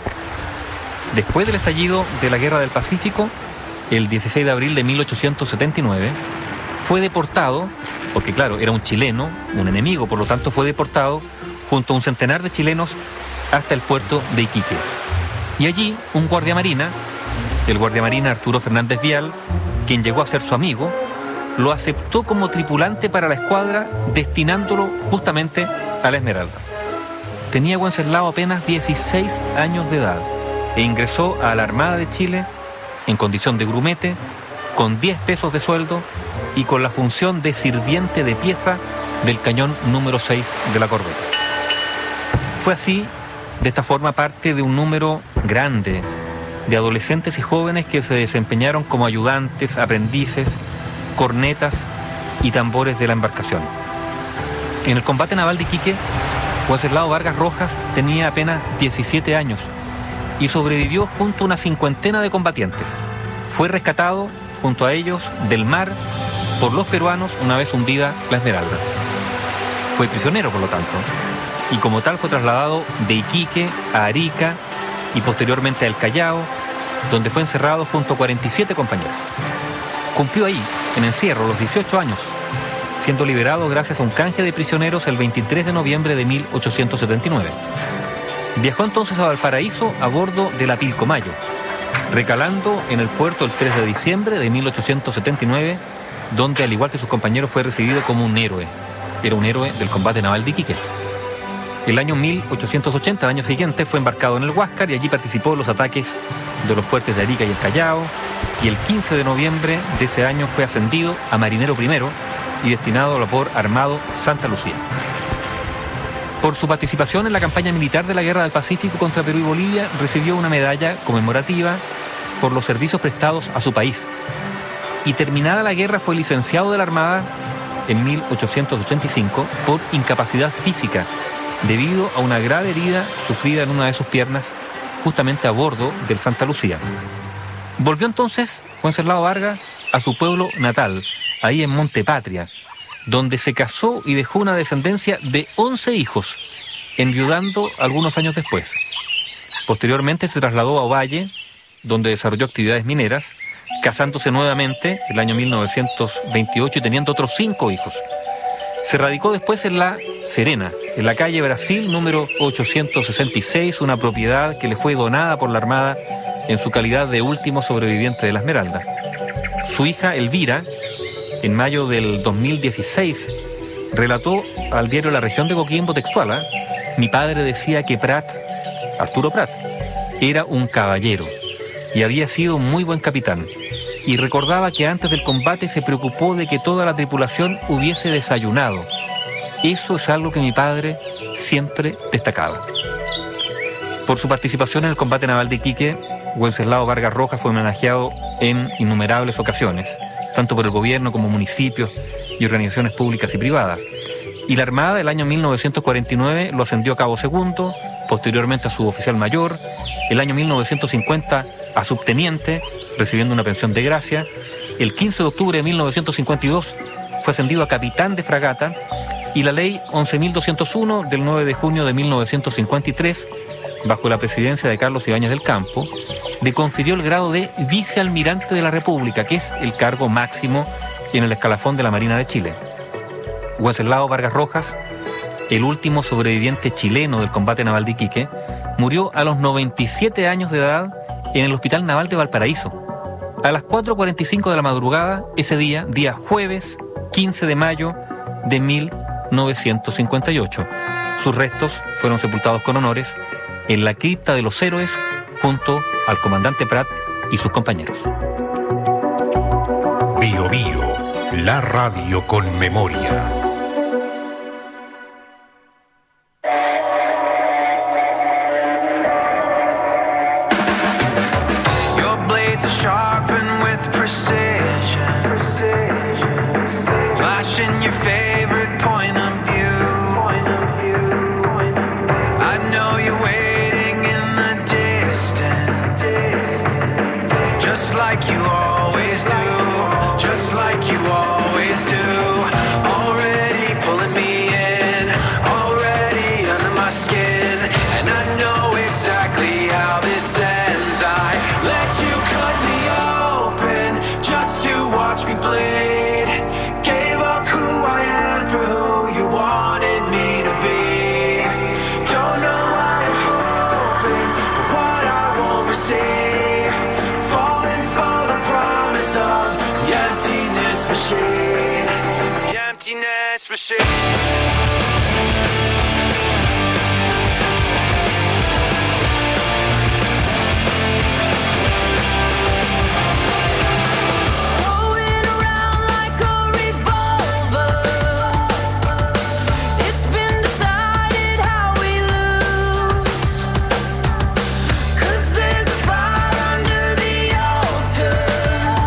S7: Después del estallido de la Guerra del Pacífico, el dieciséis de abril de mil ochocientos setenta y nueve, fue deportado, porque claro, era un chileno, un enemigo, por lo tanto fue deportado junto a un centenar de chilenos hasta el puerto de Iquique. Y allí un guardiamarina, el guardiamarina Arturo Fernández Vial, quien llegó a ser su amigo, lo aceptó como tripulante para la escuadra, destinándolo justamente a la Esmeralda. Tenía Wenceslao apenas dieciséis años de edad e ingresó a la Armada de Chile en condición de grumete, con diez pesos de sueldo y con la función de sirviente de pieza del cañón número seis de la corbeta. Fue así, de esta forma, parte de un número grande de adolescentes y jóvenes que se desempeñaron como ayudantes, aprendices, cornetas y tambores de la embarcación. En el combate naval de Iquique, Wenceslao Vargas Rojas tenía apenas diecisiete años y sobrevivió junto a una cincuentena de combatientes. Fue rescatado junto a ellos del mar por los peruanos una vez hundida la Esmeralda. Fue prisionero, por lo tanto, y como tal fue trasladado de Iquique a Arica y posteriormente a El Callao, donde fue encerrado junto a cuarenta y siete compañeros. Cumplió ahí, en encierro, los dieciocho años, siendo liberado gracias a un canje de prisioneros el veintitrés de noviembre de mil ochocientos setenta y nueve. Viajó entonces a Valparaíso a bordo de la Pilcomayo, recalando en el puerto el tres de diciembre de mil ochocientos setenta y nueve, donde, al igual que sus compañeros, fue recibido como un héroe. Era un héroe del combate naval de Iquique. El año mil ochocientos ochenta, el año siguiente, fue embarcado en el Huáscar y allí participó en los ataques de los fuertes de Arica y El Callao, y el quince de noviembre de ese año fue ascendido a marinero primero y destinado al vapor armado Santa Lucía. Por su participación en la campaña militar de la Guerra del Pacífico contra Perú y Bolivia, recibió una medalla conmemorativa por los servicios prestados a su país. Y terminada la guerra fue licenciado de la Armada en mil ochocientos ochenta y cinco por incapacidad física, debido a una grave herida sufrida en una de sus piernas, justamente a bordo del Santa Lucía. Volvió entonces Wenceslao Vargas a su pueblo natal, ahí en Montepatria, donde se casó y dejó una descendencia de once hijos, enviudando algunos años después. Posteriormente se trasladó a Ovalle, donde desarrolló actividades mineras, casándose nuevamente el año mil novecientos veintiocho y teniendo otros cinco hijos. Se radicó después en La Serena, en la calle Brasil número ochocientos sesenta y seis, una propiedad que le fue donada por la Armada en su calidad de último sobreviviente de la Esmeralda. Su hija Elvira en mayo del dos mil dieciséis, relató al diario La Región de Coquimbo textual, ¿eh? Mi padre decía que Prat, Arturo Prat, era un caballero y había sido un muy buen capitán. Y recordaba que antes del combate se preocupó de que toda la tripulación hubiese desayunado. Eso es algo que mi padre siempre destacaba. Por su participación en el combate naval de Iquique, Wenceslao Vargas Rojas fue homenajeado en innumerables ocasiones, tanto por el gobierno como municipios y organizaciones públicas y privadas. Y la Armada, el año mil novecientos cuarenta y nueve, lo ascendió a cabo segundo, posteriormente a suboficial mayor, el año mil novecientos cincuenta a subteniente, recibiendo una pensión de gracia. El quince de octubre de mil novecientos cincuenta y dos fue ascendido a capitán de fragata, y la ley once mil doscientos uno del nueve de junio de mil novecientos cincuenta y tres, bajo la presidencia de Carlos Ibáñez del Campo, le confirió el grado de vicealmirante de la República, que es el cargo máximo en el escalafón de la Marina de Chile. Wenceslao Vargas Rojas, el último sobreviviente chileno del combate naval de Iquique, murió a los noventa y siete años de edad en el Hospital Naval de Valparaíso. A las cuatro cuarenta y cinco de la madrugada, ese día, día jueves quince de mayo de mil novecientos cincuenta y ocho. Sus restos fueron sepultados con honores en la cripta de los héroes junto al comandante Prat y sus compañeros.
S2: Bio Bio, la radio con memoria.
S6: Sharpen with precision, flashing your favorite point of view. I know you're waiting in the distance, just like you always do, just like you always do. Already pulling me in, already under my skin, and I know exactly how this ends. I let you cut me open just to watch me bleed. Gave up who I am for who you wanted me to be. Don't know why I'm hoping for what I won't receive. Falling for the promise of the emptiness machine. The emptiness machine.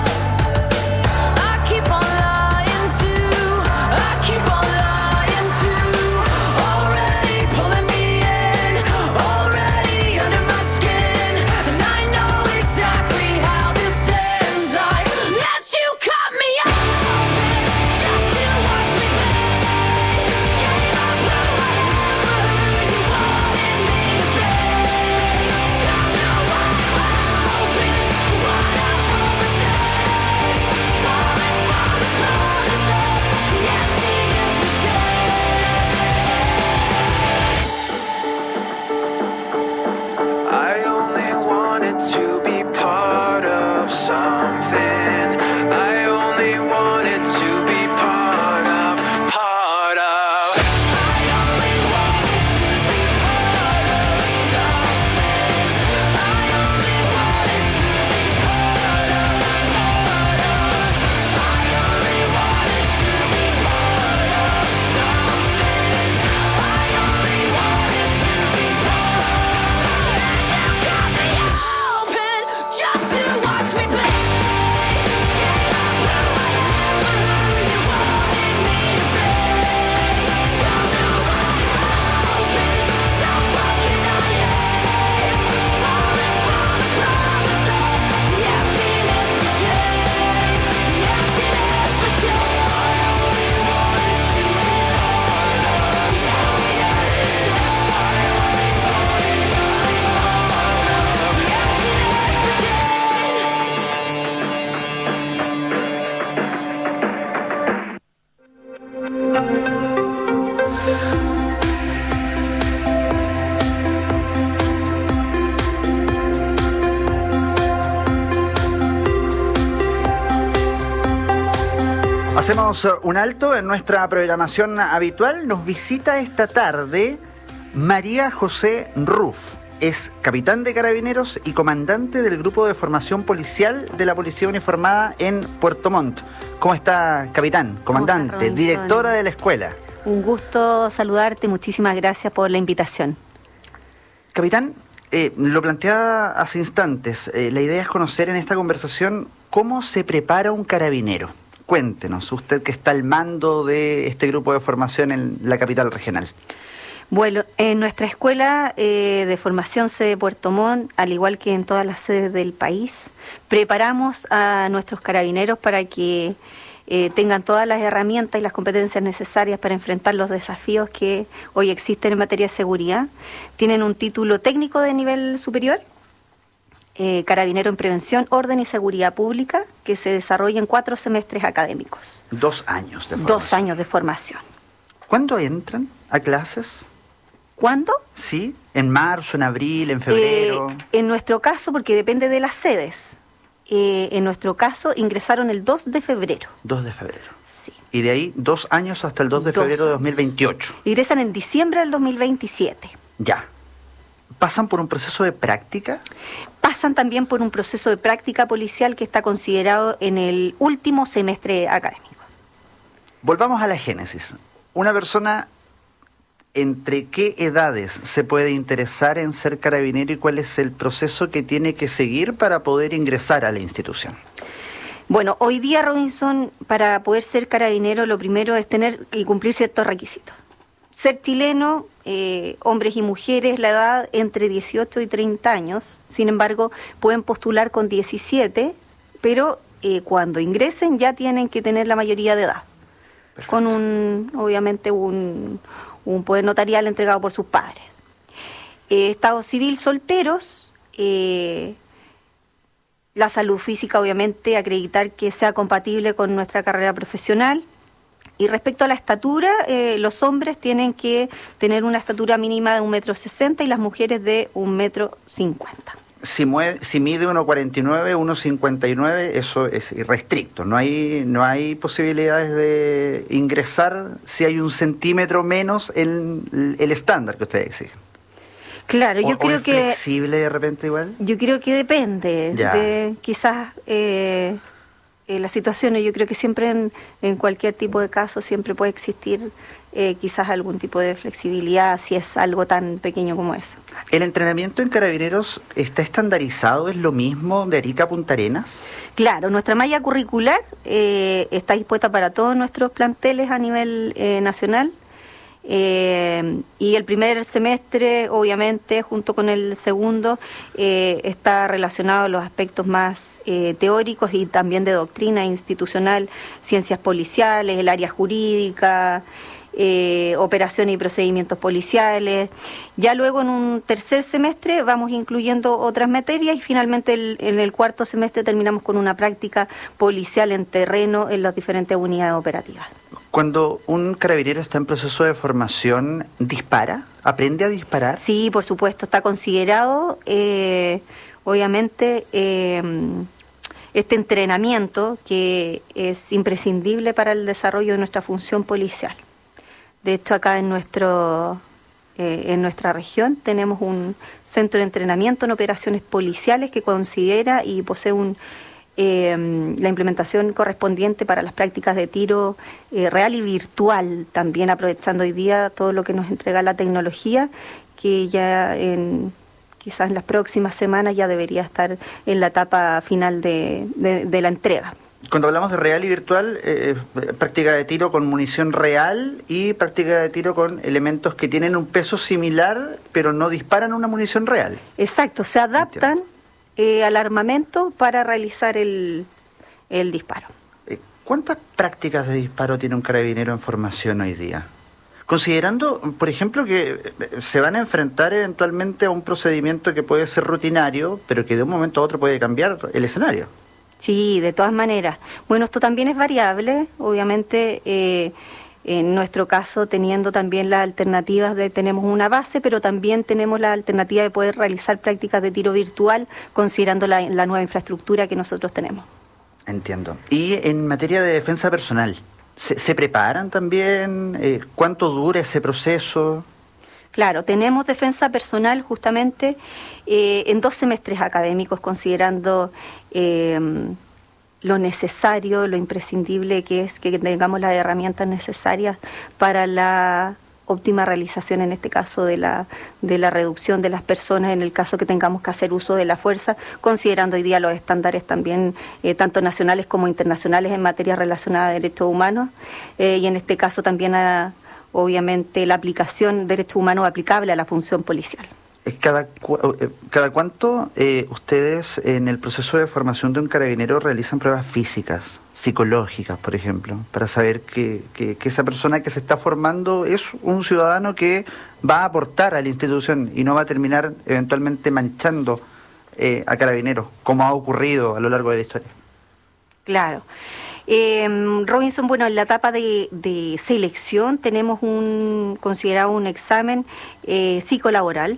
S16: Keep on lying to
S1: Hacemos un alto en nuestra programación habitual. Nos visita esta tarde María José Ruf. Es capitán de Carabineros y comandante del Grupo de Formación Policial de la Policía Uniformada en Puerto Montt. ¿Cómo está, capitán, comandante, directora de la escuela?
S8: Un gusto saludarte, muchísimas gracias por la invitación.
S1: Capitán, eh, lo planteaba hace instantes, eh, la idea es conocer en esta conversación cómo se prepara un carabinero. Cuéntenos, usted que está al mando de este grupo de formación en la capital regional.
S8: Bueno, en nuestra escuela eh, de formación sede Puerto Montt, al igual que en todas las sedes del país, preparamos a nuestros carabineros para que eh, tengan todas las herramientas y las competencias necesarias para enfrentar los desafíos que hoy existen en materia de seguridad. Tienen un título técnico de nivel superior, eh, Carabinero en Prevención, Orden y Seguridad Pública, que se desarrolla en cuatro semestres académicos.
S1: Dos años de formación.
S8: Dos años de formación.
S1: ¿Cuándo entran a clases?
S8: ¿Cuándo?
S1: Sí, en marzo, en abril, en febrero.
S8: Eh, en nuestro caso, porque depende de las sedes, eh, en nuestro caso ingresaron el dos de febrero.
S1: dos de febrero.
S8: Sí.
S1: Y de ahí dos años hasta el dos de
S8: Dos
S1: febrero de
S8: años.
S1: dos mil veintiocho.
S8: Ingresan en diciembre del dos mil veintisiete.
S1: Ya. ¿Pasan por un proceso de práctica?
S8: Pasan también por un proceso de práctica policial que está considerado en el último semestre académico.
S1: Volvamos a la génesis. Una persona, ¿entre qué edades se puede interesar en ser carabinero y cuál es el proceso que tiene que seguir para poder ingresar a la institución?
S8: Bueno, hoy día, Robinson, para poder ser carabinero, lo primero es tener y cumplir ciertos requisitos. Ser chileno, eh, hombres y mujeres, la edad entre dieciocho y treinta años. Sin embargo, pueden postular con diecisiete, pero eh, cuando ingresen ya tienen que tener la mayoría de edad. Perfecto. Con un, obviamente, un... un poder notarial entregado por sus padres. Eh, estado civil, solteros, eh, la salud física, obviamente, acreditar que sea compatible con nuestra carrera profesional. Y respecto a la estatura, eh, los hombres tienen que tener una estatura mínima de un metro sesenta y las mujeres de un metro cincuenta.
S1: Si, mueve, si mide uno cuarenta y nueve, uno cincuenta y nueve, eso es irrestricto. No hay, no hay posibilidades de ingresar si hay un centímetro menos en el estándar que ustedes exigen.
S8: Claro, yo
S1: o,
S8: creo
S1: o es
S8: que...
S1: flexible de repente igual?
S8: Yo creo que depende
S1: Ya.
S8: de quizás eh, eh, la situación. Yo creo que siempre en, en cualquier tipo de caso siempre puede existir eh, quizás algún tipo de flexibilidad si es algo tan pequeño como eso.
S1: ¿El entrenamiento en Carabineros está estandarizado? ¿Es lo mismo de Arica a Punta Arenas?
S8: Claro, nuestra malla curricular eh, está dispuesta para todos nuestros planteles a nivel eh, nacional. Eh, y el primer semestre, obviamente, junto con el segundo, eh, está relacionado a los aspectos más eh, teóricos y también de doctrina institucional, ciencias policiales, el área jurídica, eh, operaciones y procedimientos policiales. Ya luego en un tercer semestre vamos incluyendo otras materias y finalmente el, en el cuarto semestre terminamos con una práctica policial en terreno en las diferentes unidades operativas.
S1: Cuando un carabinero está en proceso de formación, ¿dispara? ¿Aprende a disparar?
S8: Sí, por supuesto, está considerado, eh, obviamente, eh, este entrenamiento que es imprescindible para el desarrollo de nuestra función policial. De hecho, acá en, nuestro, eh, en nuestra región tenemos un centro de entrenamiento en operaciones policiales que considera y posee un... Eh, la implementación correspondiente para las prácticas de tiro eh, real y virtual, también aprovechando hoy día todo lo que nos entrega la tecnología, que ya en, quizás en las próximas semanas ya debería estar en la etapa final de, de, de la entrega.
S1: Cuando hablamos de real y virtual, eh, práctica de tiro con munición real y práctica de tiro con elementos que tienen un peso similar, pero no disparan una munición real.
S8: Exacto, se adaptan Eh, al armamento para realizar el, el disparo.
S1: ¿Cuántas prácticas de disparo tiene un carabinero en formación hoy día? Considerando, por ejemplo, que se van a enfrentar eventualmente a un procedimiento que puede ser rutinario, pero que de un momento a otro puede cambiar el escenario.
S8: Sí, de todas maneras. Bueno, esto también es variable, obviamente. Eh, En nuestro caso, teniendo también las alternativas de, tenemos una base, pero también tenemos la alternativa de poder realizar prácticas de tiro virtual, considerando la, la nueva infraestructura que nosotros tenemos.
S1: Entiendo. Y en materia de defensa personal, ¿Se, se preparan también? Eh, ¿Cuánto dura ese proceso?
S8: Claro, tenemos defensa personal justamente eh, en dos semestres académicos, considerando eh, lo necesario, lo imprescindible que es que tengamos las herramientas necesarias para la óptima realización, en este caso, de la, de la reducción de las personas, en el caso que tengamos que hacer uso de la fuerza, considerando hoy día los estándares también, eh, tanto nacionales como internacionales, en materia relacionada a derechos humanos, eh, y en este caso también a, obviamente, la aplicación de derechos humanos aplicable a la función policial.
S1: ¿Cada, cu cada cuánto eh, ustedes en el proceso de formación de un carabinero realizan pruebas físicas, psicológicas, por ejemplo, para saber que, que, que esa persona que se está formando es un ciudadano que va a aportar a la institución y no va a terminar eventualmente manchando eh, a carabineros, como ha ocurrido a lo largo de la historia?
S8: Claro. Eh, Robinson, bueno, en la etapa de, de selección tenemos un considerado un examen eh, psicolaboral.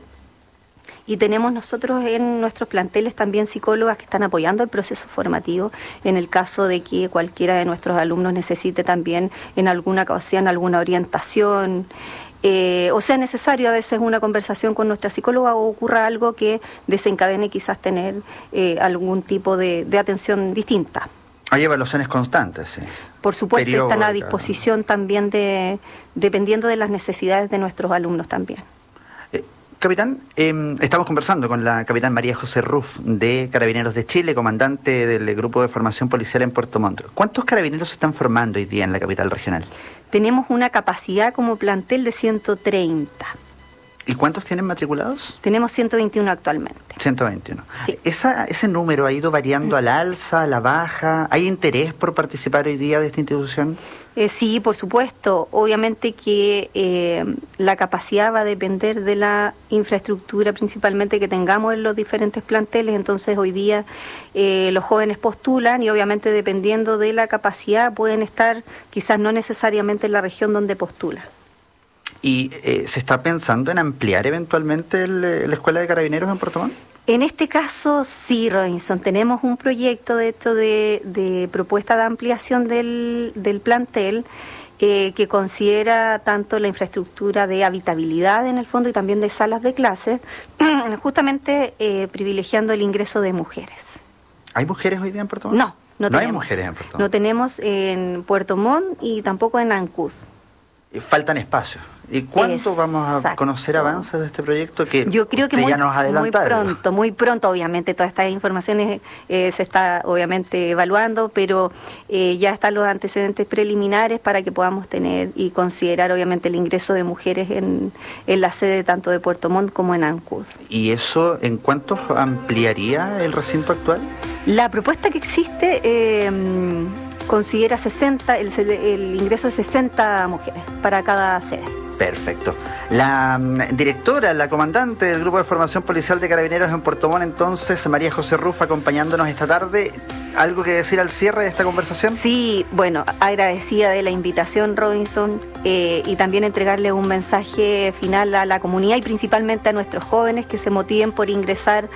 S8: Y tenemos nosotros en nuestros planteles también psicólogas que están apoyando el proceso formativo en el caso de que cualquiera de nuestros alumnos necesite también en alguna ocasión alguna orientación, eh, o sea necesario a veces una conversación con nuestra psicóloga o ocurra algo que desencadene quizás tener eh, algún tipo de, de atención distinta.
S1: Hay evaluaciones constantes, sí.
S8: Por supuesto,
S1: Periodo,
S8: están a
S1: cada...
S8: disposición también de, dependiendo de las necesidades de nuestros alumnos también.
S1: Capitán, eh, estamos conversando con la capitán María José Ruf de Carabineros de Chile, comandante del Grupo de Formación Policial en Puerto Montt. ¿Cuántos carabineros se están formando hoy día en la capital regional?
S8: Tenemos una capacidad como plantel de ciento treinta.
S1: ¿Y cuántos tienen matriculados?
S8: Tenemos ciento veintiuno actualmente.
S1: ciento veintiuno.
S8: Sí.
S1: ¿Esa, ¿Ese número ha ido variando al alza, a la baja? ¿Hay interés por participar hoy día de esta institución?
S8: Eh, sí, por supuesto. Obviamente que eh, la capacidad va a depender de la infraestructura principalmente que tengamos en los diferentes planteles. Entonces hoy día eh, los jóvenes postulan y obviamente dependiendo de la capacidad pueden estar quizás no necesariamente en la región donde postulan.
S1: ¿Y eh, se está pensando en ampliar eventualmente el, la Escuela de Carabineros en Puerto Montt?
S8: En este caso, sí, Robinson. Tenemos un proyecto, de hecho, de, de propuesta de ampliación del, del plantel eh, que considera tanto la infraestructura de habitabilidad, en el fondo, y también de salas de clases, justamente eh, privilegiando el ingreso de mujeres.
S1: ¿Hay mujeres hoy día en Puerto Montt?
S8: No, no,
S1: no
S8: tenemos.
S1: hay mujeres en Puerto Montt.
S8: No tenemos en Puerto Montt y tampoco en Ancud.
S1: Faltan espacios. ¿Y cuándo Exacto. vamos a conocer avances de este proyecto? Que
S8: yo creo que muy,
S1: ya nos
S8: muy pronto, muy pronto, obviamente, todas estas informaciones eh, se está obviamente evaluando, pero eh, ya están los antecedentes preliminares para que podamos tener y considerar obviamente el ingreso de mujeres en, en la sede tanto de Puerto Montt como en Ancud.
S1: ¿Y eso en cuánto ampliaría el recinto actual?
S8: La propuesta que existe eh, considera sesenta, el, el ingreso de sesenta mujeres para cada sede.
S1: Perfecto. La um, directora, la comandante del Grupo de Formación Policial de Carabineros en Puerto Montt, entonces, María José Ruf, acompañándonos esta tarde. ¿Algo que decir al cierre de esta conversación?
S8: Sí, bueno, agradecida de la invitación, Robinson, eh, y también entregarle un mensaje final a la comunidad y principalmente a nuestros jóvenes que se motiven por ingresar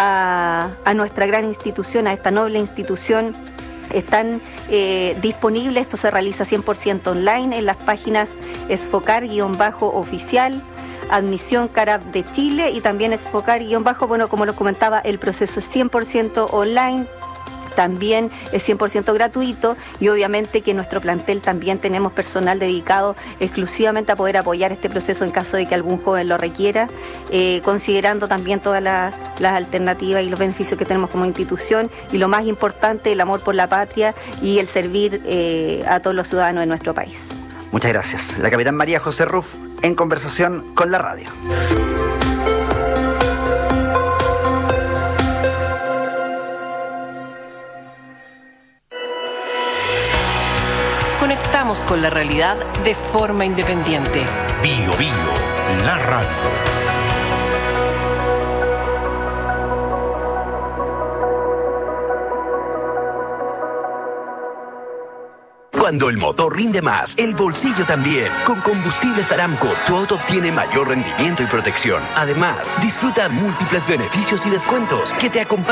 S8: a, a nuestra gran institución, a esta noble institución. Están eh, disponibles, esto se realiza cien por ciento online en las páginas esfocar-oficial, Admisión Carab de Chile y también esfocar-, bueno, como lo comentaba, el proceso es cien por ciento online. También es cien por ciento gratuito y obviamente que en nuestro plantel también tenemos personal dedicado exclusivamente a poder apoyar este proceso en caso de que algún joven lo requiera, eh, considerando también todas las, las alternativas y los beneficios que tenemos como institución y lo más importante, el amor por la patria y el servir eh, a todos los ciudadanos de nuestro país.
S1: Muchas gracias. La capitán María José Ruf en conversación con la radio.
S3: Conectamos con la realidad de forma independiente.
S2: Bio Bio, la radio.
S9: Cuando el motor rinde más, el bolsillo también. Con Combustibles Aramco, tu auto obtiene mayor rendimiento y protección. Además, disfruta múltiples beneficios y descuentos que te acompañan.